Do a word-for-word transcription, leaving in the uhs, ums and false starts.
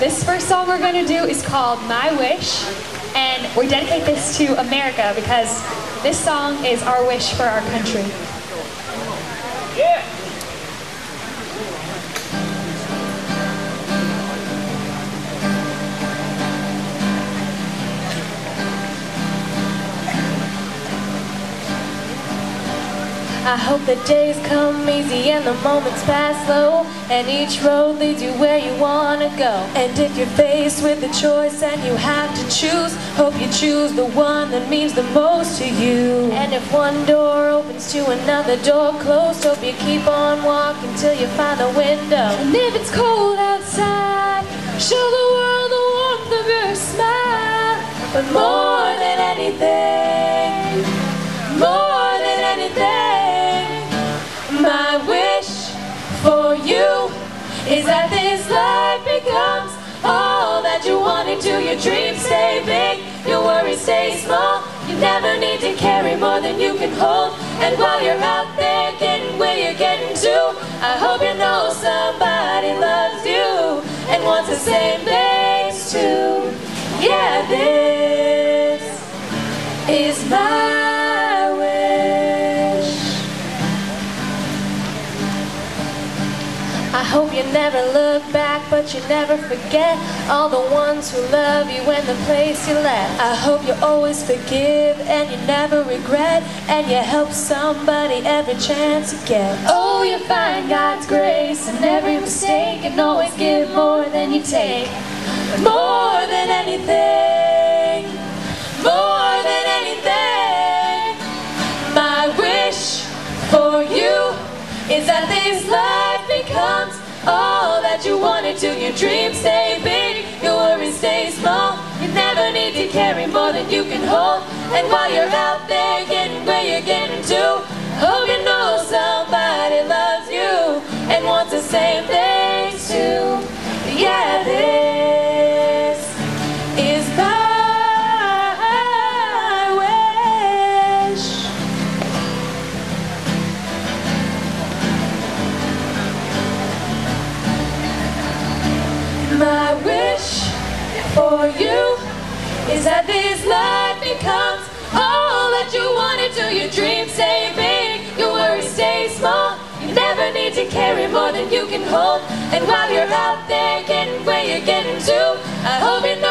This first song we're going to do is called My Wish, and we dedicate this to America because this song is our wish for our country. Yeah! I hope the days come easy and the moments pass slow, and each road leads you where you wanna go. And if you're faced with a choice and you have to choose, hope you choose the one that means the most to you. And if one door opens to another door closed, hope you keep on walking till you find a window. And if it's cold outside, show the world the warmth of your smile. But more than anything, more than anything, my wish for you is that this life becomes all that you want it to. Your dreams stay big, your worries stay small. You never need to carry more than you can hold. And while you're out there getting where you're getting to, I hope you know somebody loves you and wants the same things too. Yeah, this is my wish. I hope you never look back, but you never forget all the ones who love you and the place you left. I hope you always forgive and you never regret, and you help somebody every chance you get. Oh, you find God's grace in every mistake and always give more than you take. More than anything, more than anything, my wish for you is that this life becomes all that you want it to. Your dreams stay big, your worries stay small. You never need to carry more than you can hold. And while you're out there getting where you're getting to, hope you know somebody loves you and wants the same things too. Yeah, this is my wish. My wish for you is that this life becomes all that you want it to. Your dreams stay big, your worries stay small. You never need to carry more than you can hold. And while you're out there getting where you're getting to, I hope you